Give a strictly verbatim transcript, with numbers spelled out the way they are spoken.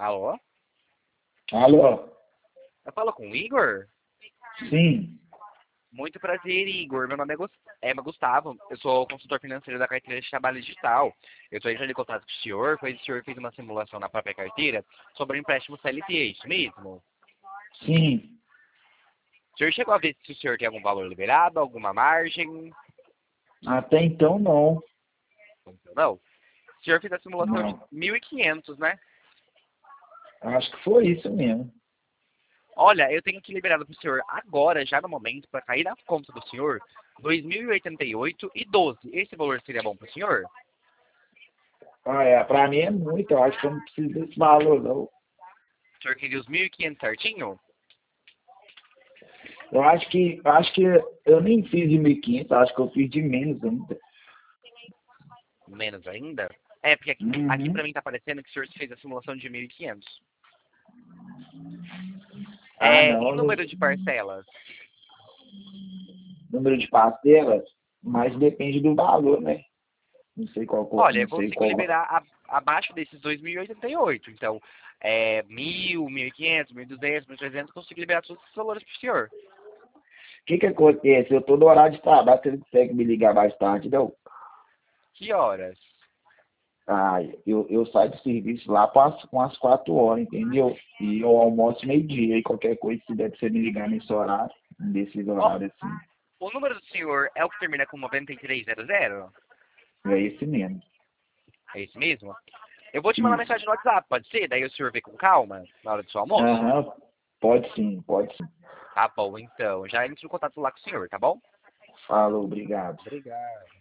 Alô? Alô? Eu falo com o Igor? Sim. Muito prazer, Igor. Meu nome é, Gus é Gustavo. Eu sou consultor financeiro da carteira de trabalho digital. Eu estou entrando em contato com o senhor, pois o senhor fez uma simulação na própria carteira sobre o empréstimo C L T, é isso mesmo? Sim. O senhor chegou a ver se o senhor tem algum valor liberado, alguma margem? Até então não. Não. O senhor fez a simulação de Não. mil e quinhentos, né? Acho que foi isso mesmo. Olha, eu tenho que liberado para o senhor agora, já no momento, para cair na conta do senhor, dois mil e oitenta e oito e doze. Esse valor seria bom para o senhor? Ah, é, pra mim é muito. Eu acho que eu não preciso desse valor, não. O senhor queria os mil e quinhentos certinho? Eu acho que, eu acho que eu nem fiz de mil e quinhentos, acho que eu fiz de menos ainda. Menos ainda? É, porque aqui, aqui Uhum. para mim tá aparecendo que o senhor fez a simulação de mil e quinhentos. Ah, É, não. em No, número de parcelas? número de parcelas, mas depende do valor, né? Não sei qual, co- Olha, não eu sei consigo qual. liberar a, abaixo desses dois mil e oitenta e oito. Então, é, mil, mil e quinhentos, mil e duzentos, mil e trezentos, eu consigo liberar todos esses valores para o senhor. O que que acontece? Eu tô no horário de trabalho, você não consegue me ligar mais tarde, não? Que horas? Ah, eu, eu saio do serviço lá com as, com as quatro horas, entendeu? E eu almoço meio-dia, e qualquer coisa, se der pra você me ligar nesse horário, nesses Ó, horários assim, o número do senhor é o que termina com noventa e três zero zero? é esse mesmo. É isso mesmo? Eu vou te mandar Isso. mensagem no WhatsApp, pode ser? Daí o senhor vê com calma, na hora do seu almoço? Aham, pode sim, pode sim. Tá bom, então. Já entro em contato lá com o senhor, tá bom? Falou, obrigado. Obrigado.